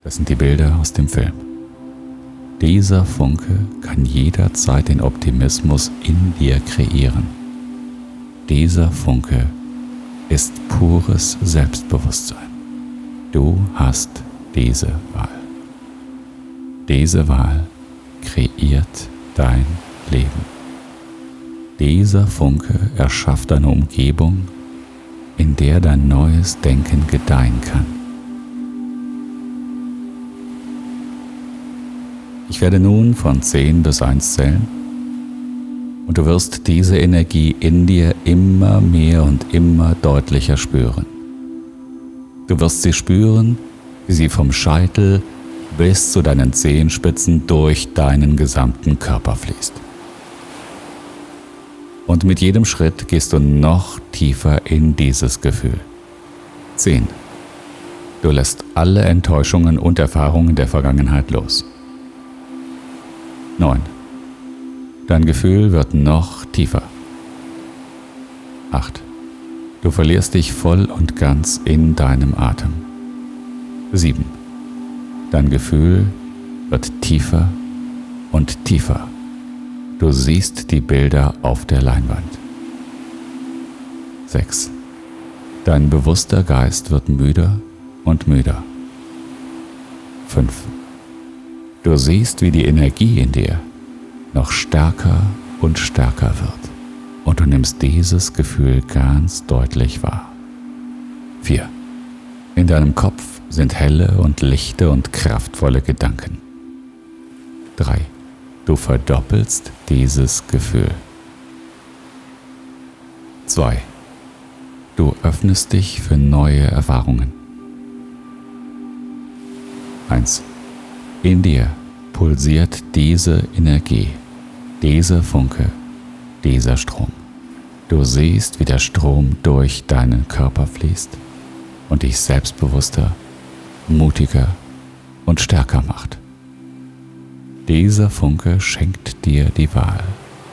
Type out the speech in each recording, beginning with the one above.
Das sind die Bilder aus dem Film. Dieser Funke kann jederzeit den Optimismus in dir kreieren. Dieser Funke ist pures Selbstbewusstsein. Du hast diese Wahl. Diese Wahl kreiert dein Leben. Dieser Funke erschafft eine Umgebung, in der dein neues Denken gedeihen kann. Ich werde nun von 10 bis 1 zählen und du wirst diese Energie in dir immer mehr und immer deutlicher spüren. Du wirst sie spüren, wie sie vom Scheitel bis zu deinen Zehenspitzen durch deinen gesamten Körper fließt. Und mit jedem Schritt gehst du noch tiefer in dieses Gefühl. 10. Du lässt alle Enttäuschungen und Erfahrungen der Vergangenheit los. 9. Dein Gefühl wird noch tiefer. 8. Du verlierst dich voll und ganz in deinem Atem. 7. Dein Gefühl wird tiefer und tiefer. Du siehst die Bilder auf der Leinwand. 6. Dein bewusster Geist wird müder und müder. 5. Du siehst, wie die Energie in dir noch stärker und stärker wird und du nimmst dieses Gefühl ganz deutlich wahr. 4. In deinem Kopf sind helle und lichte und kraftvolle Gedanken. 3. Du verdoppelst dieses Gefühl. 2. Du öffnest dich für neue Erfahrungen. 1. In dir pulsiert diese Energie, dieser Funke, dieser Strom. Du siehst, wie der Strom durch deinen Körper fließt und dich selbstbewusster, mutiger und stärker macht. Dieser Funke schenkt dir die Wahl.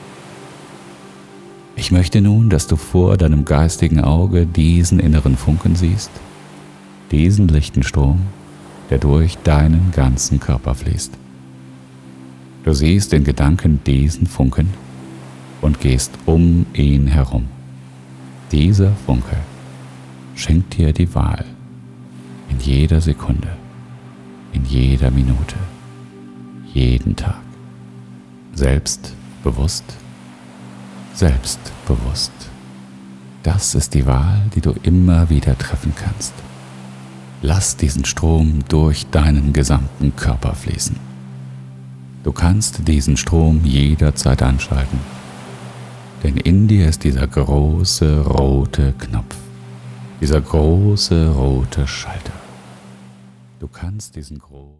Ich möchte nun, dass du vor deinem geistigen Auge diesen inneren Funken siehst, diesen lichten Strom, der durch deinen ganzen Körper fließt. Du siehst in Gedanken diesen Funken und gehst um ihn herum. Dieser Funke schenkt dir die Wahl in jeder Sekunde, in jeder Minute, jeden Tag. Selbstbewusst, selbstbewusst. Das ist die Wahl, die du immer wieder treffen kannst. Lass diesen Strom durch deinen gesamten Körper fließen. Du kannst diesen Strom jederzeit anschalten, denn in dir ist dieser große rote Knopf, dieser große rote Schalter. Du kannst diesen großen